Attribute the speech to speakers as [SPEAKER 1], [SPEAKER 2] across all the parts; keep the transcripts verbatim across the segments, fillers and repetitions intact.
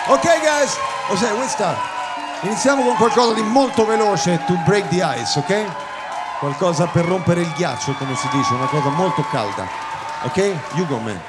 [SPEAKER 1] Ok guys, José, questa iniziamo con qualcosa di molto veloce, to break the ice, ok? Qualcosa per rompere il ghiaccio, come si dice, una cosa molto calda. Ok? You go, man.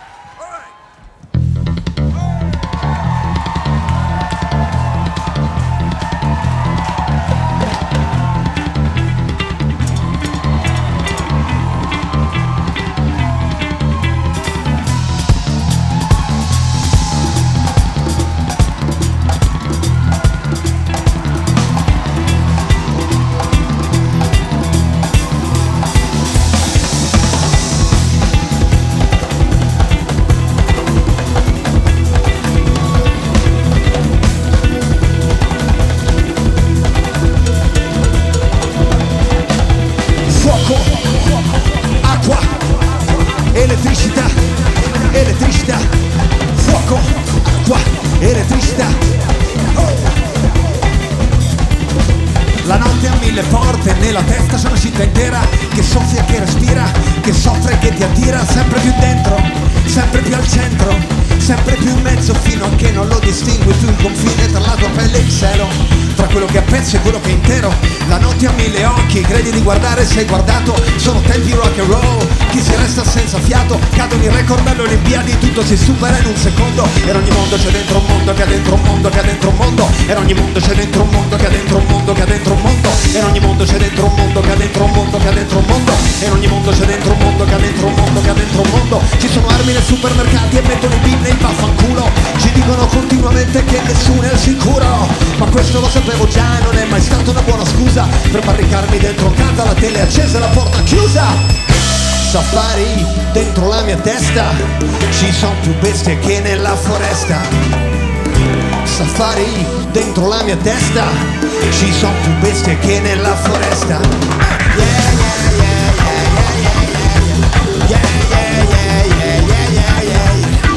[SPEAKER 2] Elettricità, elettricità, fuoco, acqua, elettricità. Oh. La notte ha mille porte, nella testa c'è una città intera che soffia, che respira, che soffre, che ti attira sempre più dentro, sempre più al centro, sempre più in mezzo fino a che non lo distingui più il confine tra la tua pelle e il cielo, tra quello che è a pezzi e quello che è intero. La notte ha mille occhi, credi di guardare, sei guardato, sono tempi rock and roll, chi si resta senza fiato, cadono i record alle Olimpiadi, tutto si supera in un secondo, e ogni mondo c'è dentro un mondo, che ha dentro un mondo, che ha dentro un mondo, e ogni mondo c'è dentro un mondo, che ha dentro un mondo, che ha dentro un mondo, e ogni mondo c'è dentro un mondo, che ha dentro un mondo, che ha dentro un mondo, e ogni mondo c'è dentro un mondo, che ha dentro un mondo, che ha dentro un mondo. Ci sono armi nei supermercati e mettono i pin nei vaffanculo, ci dicono continuamente che nessuno è al sicuro, ma questo lo sapevo già, non è mai stata una buona scusa per barricarmi dentro casa, la tele accesa e la porta chiusa. Safari dentro la mia testa, ci sono più bestie che nella foresta. Safari dentro la mia testa, ci sono più bestie che nella foresta. Yeah, yeah, yeah, yeah, yeah, yeah, yeah, yeah, yeah, yeah, yeah, yeah,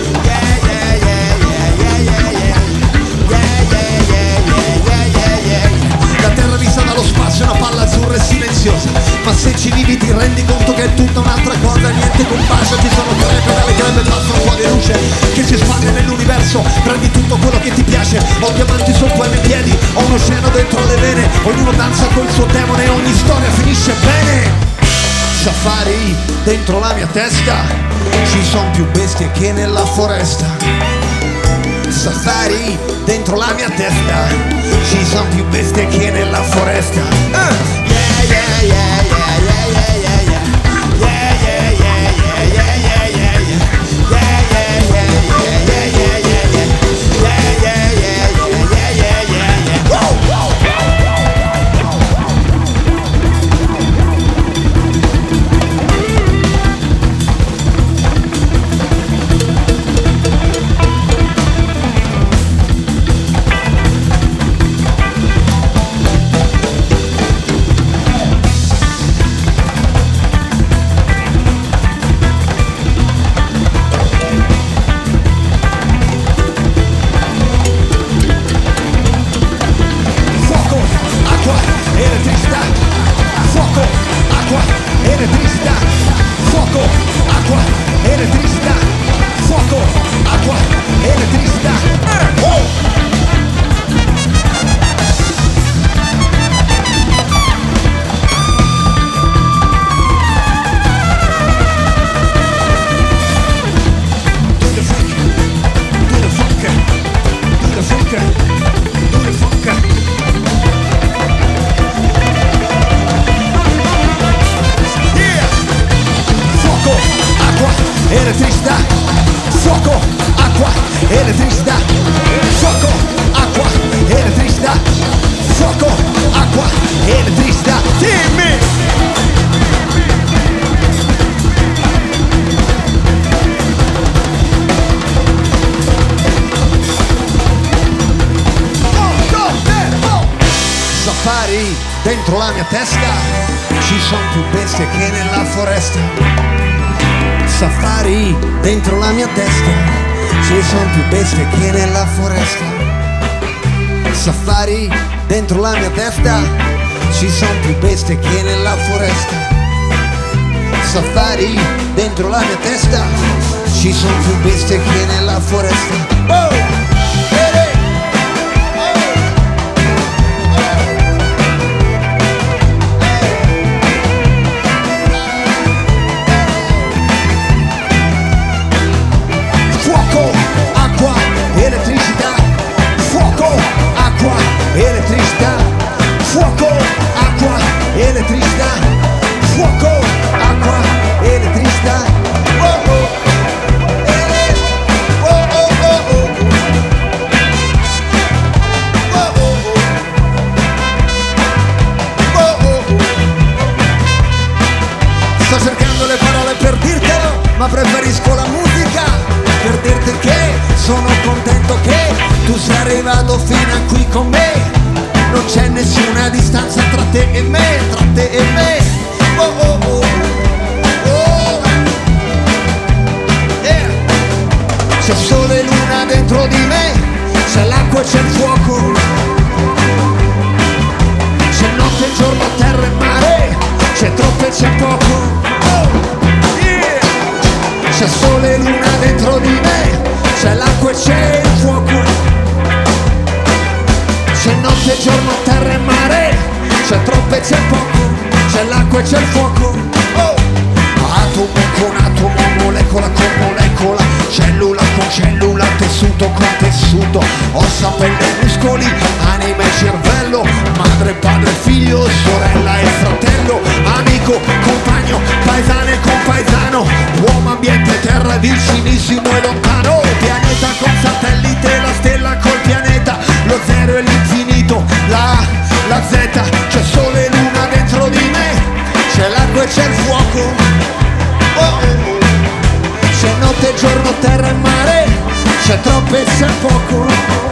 [SPEAKER 2] la terra vista dallo spazio è una palla azzurra e silenziosa, ma se ci vivi ti rendi conto che è tutta un'altra cosa, niente combacia, ci sono crepe dalle crepe, basta un po' di luce che si espande nell'universo, prendi tutto quello che ti piace, ho diamanti sul tuoi piedi, ho un oceano dentro le vene, ognuno danza col suo demone, ogni storia finisce bene. Safari dentro la mia testa, ci sono più bestie che nella foresta. Safari dentro la mia testa, ci sono più bestie che nella foresta. uh. Yeah, yeah, yeah, yeah, yeah, yeah, yeah, yeah. Yeah, yeah, yeah, yeah, yeah, yeah, yeah, yeah. Yeah, yeah, yeah, yeah, yeah, yeah, yeah, yeah. Yeah, yeah, yeah, yeah, yeah, yeah, yeah. Woo! Elettricità, fuoco, acqua, elettricità, fuoco, acqua, elettricità, fuoco, acqua, elettricità, dimmi! Safari dentro la mia testa, ci sono più bestie che nella foresta. Safari dentro la mia testa, ci sono più bestie che nella foresta. Safari dentro la mia testa, ci sono più bestie che nella foresta. Safari dentro la mia testa, ci sono più bestie che nella foresta. Oh! ma preferisco la musica per dirti che sono contento che tu sei arrivato fino a qui con me. Non c'è nessuna distanza tra te e me, tra te e me. Oh oh oh, oh. Yeah. C'è sole e luna dentro di me, c'è l'acqua e c'è il fuoco, c'è notte e giorno, terra e mare, c'è troppo e c'è poco. Oh. Yeah. C'è sole e luna dentro di me, c'è l'acqua e c'è il fuoco, c'è notte e giorno, terra e mare, c'è troppo e c'è poco, c'è l'acqua e c'è il fuoco. Oh. Atomo con atomo, molecola con molecola, cellula con cellula, tessuto con tessuto, ossa, pelle, muscoli, anima e cervello, madre, padre, figlio, sorella e fratello, amico, compagno, paesano e compaesano, uomo, ambiente, terra, vicinissimo e lontano, pianeta con satellite, la stella col pianeta, lo zero e l'infinito, la A, la Z, c'è sole e luna dentro di me, c'è l'acqua e c'è il fuoco. Oh, oh, oh. C'è notte e giorno, terra e mare, c'è troppo e c'è poco.